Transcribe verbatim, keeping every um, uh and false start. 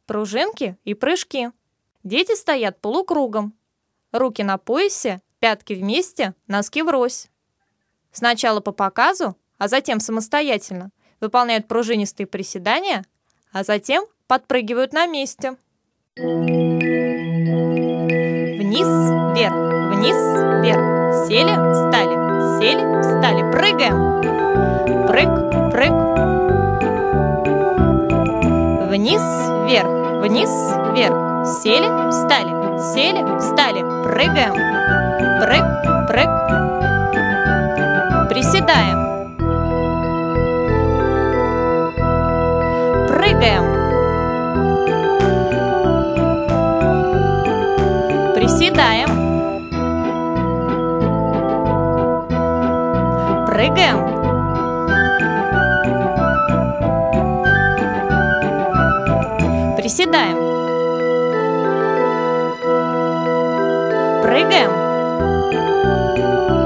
пружинки и прыжки. Дети стоят полукругом. Руки на поясе, пятки вместе, носки врозь. Сначала по показу, а затем самостоятельно выполняют пружинистые приседания, а затем подпрыгивают на месте. Вниз, вверх, вниз, вверх. Сели, встали, сели, встали. Прыгаем. Прыг, прыг. Вниз, вверх, вниз, вверх. Сели, встали, сели, встали. Прыгаем. Прыг, прыг. Приседаем. Прыгаем. Приседаем. Прыгаем. Приседаем. Прыгаем.